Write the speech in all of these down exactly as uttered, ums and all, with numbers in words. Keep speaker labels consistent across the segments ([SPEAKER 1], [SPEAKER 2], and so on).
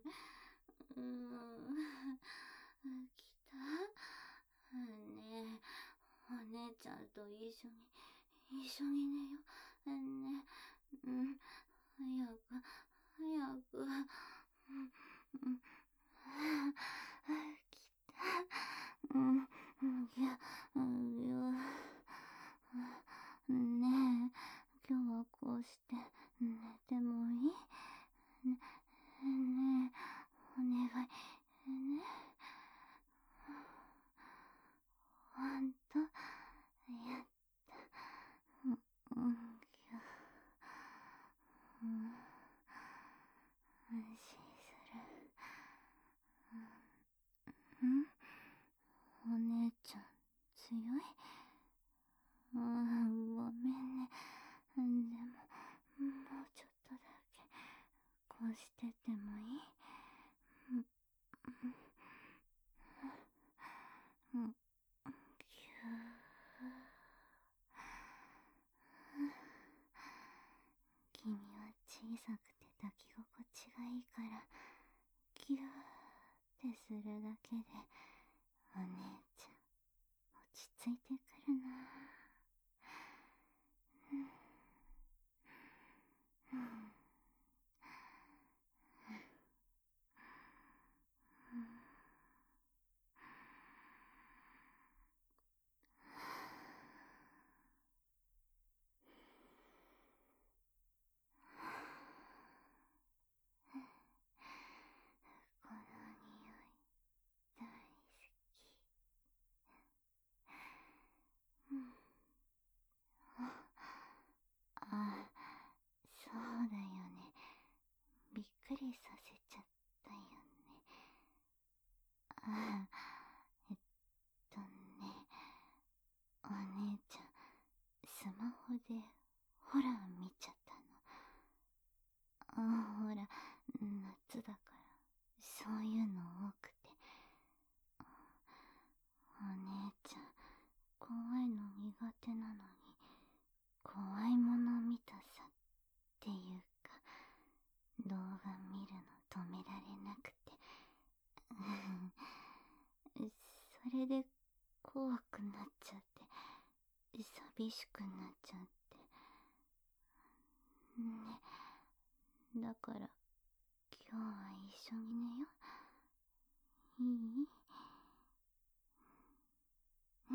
[SPEAKER 1] うーん。来た。ねえ、お姉ちゃんと一緒に、一緒に寝よう。ねえ、うん、早く、早く。うん、うん、来た。うん、ぎゃ、ぎゃ。ねえ、今日はこうして寝てもいい？ね、ねえ、お願い。ね。ほんと？やった。うん、うん、ぎゃ。うん、安心する。うん、お姉ちゃん、強い？うん、ごめんね。でも、もうちょっとだけ、こうしててもいい？うん、うん、うん、ぎゅー。君は小さくて抱き心地がいいから、ギューってするだけで、お姉ちゃん、落ち着いてくるな。うん、うん、うん。この匂い、大好き。うん。あ、そうだよね。びっくりさせちゃったよね。あ、えっとね、お姉ちゃん、スマホでホラー見ちゃったの。あ、ほら、夏だから、そういうの多くて。お姉ちゃん、怖いの苦手なのに、怖いもの見たさっていうか、動画見るの止められなくて。それで怖くなっちゃって、寂しくなっちゃって。ね。だから、今日は一緒に寝よう。いい？うん、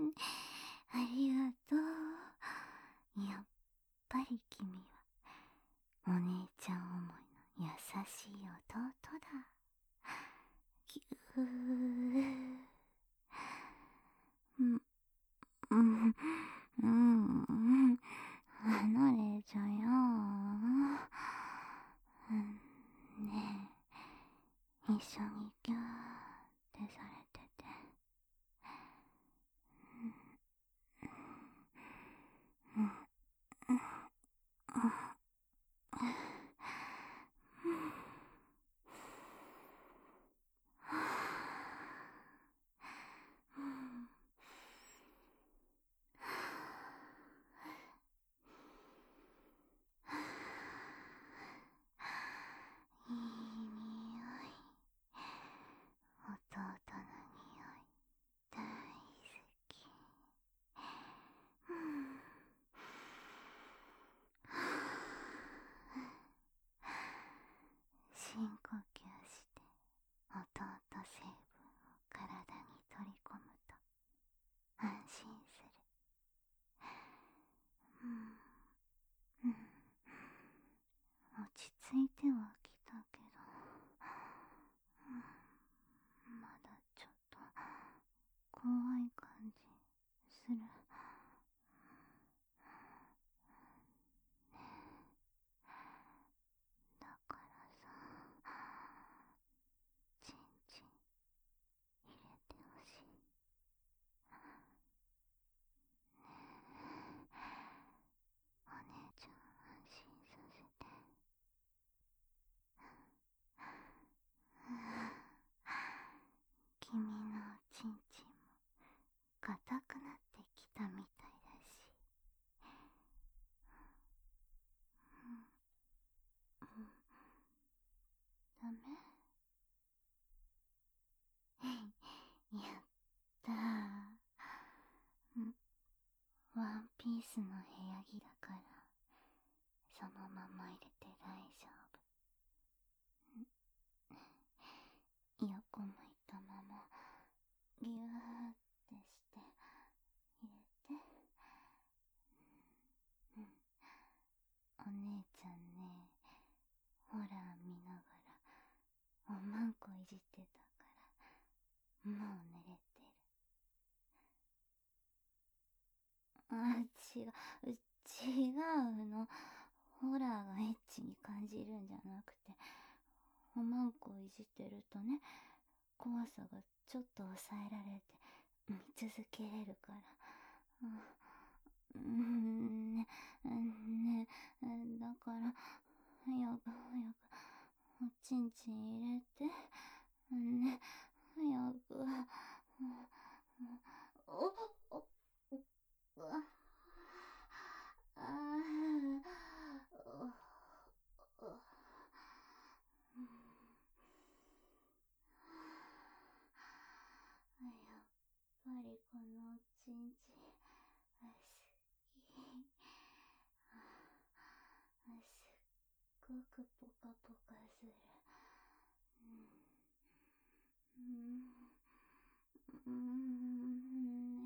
[SPEAKER 1] ありがとう。やっぱり君は、お姉ちゃん思いの優しい弟だ。ぎゅー。うん、うん、うん、うん。離れちゃよ。うん、ねえ、一緒にギューってされてて。うん、うん、うん、うん。いい匂い。 ニースの部屋着だからそのまま入れて大丈夫。横向いたままギューってして入れて。うん、お姉ちゃんね、ホラー見ながらおまんこいじってたからもう寝れてる。あ、違う、違うの。ホラーがエッチに感じるんじゃなくて、おまんこいじってるとね、怖さがちょっと抑えられて見続けれるから。うん、ね、ね、だから、早く早く、おちんちん入れて、ね、早く、お、お、お、ああ、お、お、やっぱりこのおちんちん、好き。すっごくポカポカする。うん、うん、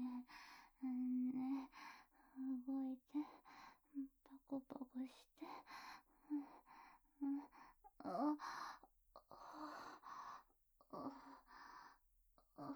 [SPEAKER 1] ね、ね、動いて、パコパコして、うん、うん、あ、あ、あ、あ、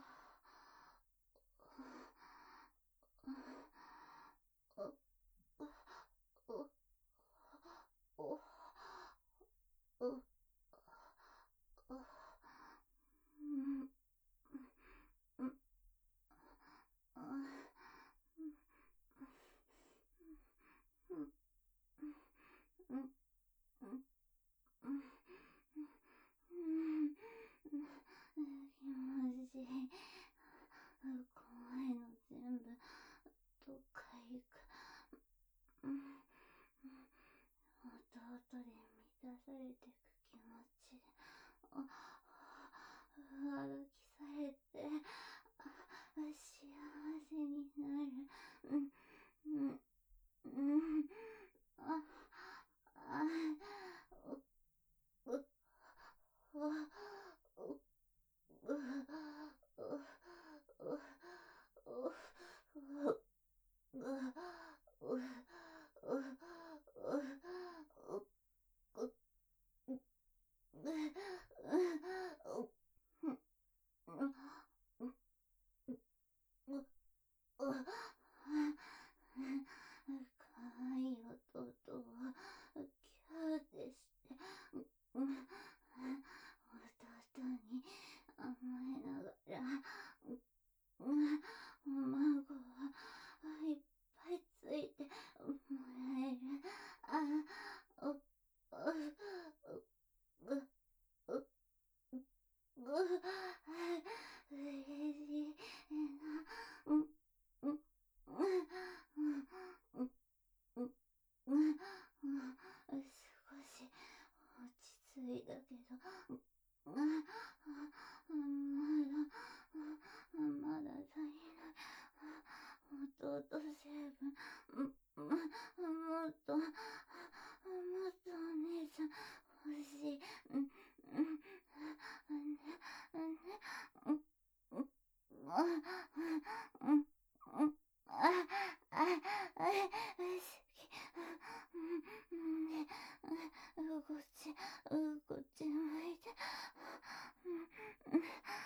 [SPEAKER 1] 気持ちいい。怖いの全部どっか行く。うん、弟で満たされてく気持ちで、あ、歩きされて、あ、幸せになる。うん、うん、うん、あ、あ、う、う、う、う、かわいい弟をキューってして、弟に甘えながら、お孫はいっぱいついてもらえる。あ、お、お、ぐ、ぐ、ぐ、嬉しいな。うん、うん、うん、うん、うん、うん、少し落ち着いたけど、あ、まだ、まだ足りない。弟成分、もっと、もっとお姉ちゃん欲しい。うん、うん、うん、うん、うん、うん、うん、あ、あ、あ、好き。うん、ね、こっち、こっち向いて。うん、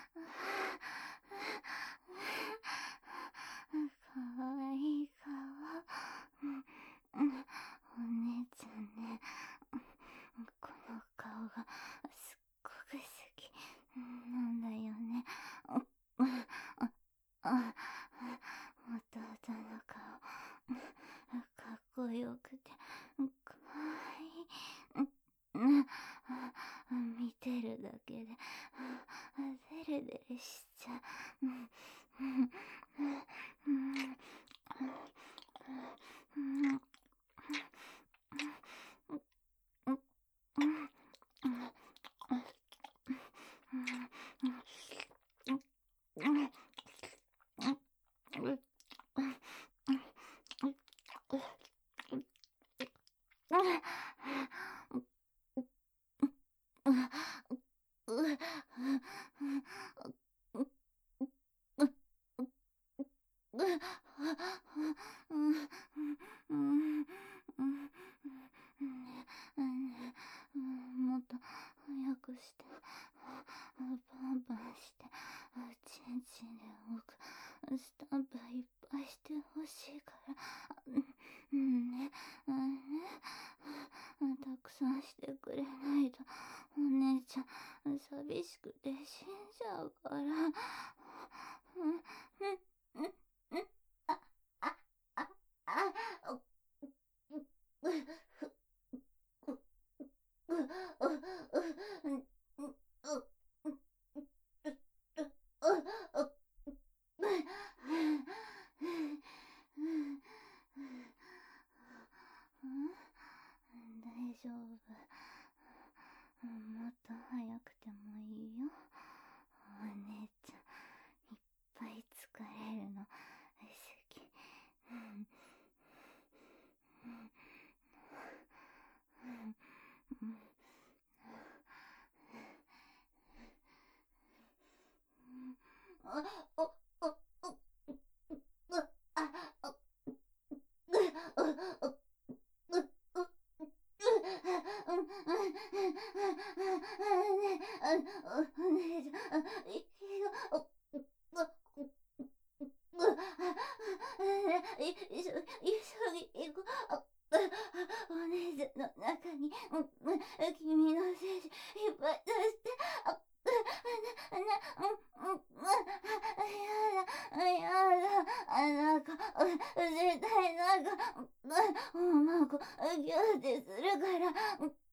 [SPEAKER 1] かわいい顔。うん、お姉ちゃんね、この顔がすっごく好きなんだよね。あ、あ、弟の顔、かっこよくてかわいい。見てるだけでデレデレしちゃう。 もっと早くして、バンバンして、チンチンで多くスタンプいっぱいしてほしいから、うんね、うんね、たくさんしてくれないとお姉ちゃん寂しくて死んじゃうから。うんうんうんうんああああううううう大丈夫。もっと早くてもいいよ。お姉ちゃんいっぱい疲れるの好き。おおおあおお姉ちゃん、急ぎ行こう。お姉ちゃんの中に君の精子いっぱい出して。やだ、なんか絶対なんかうまくギューってするから。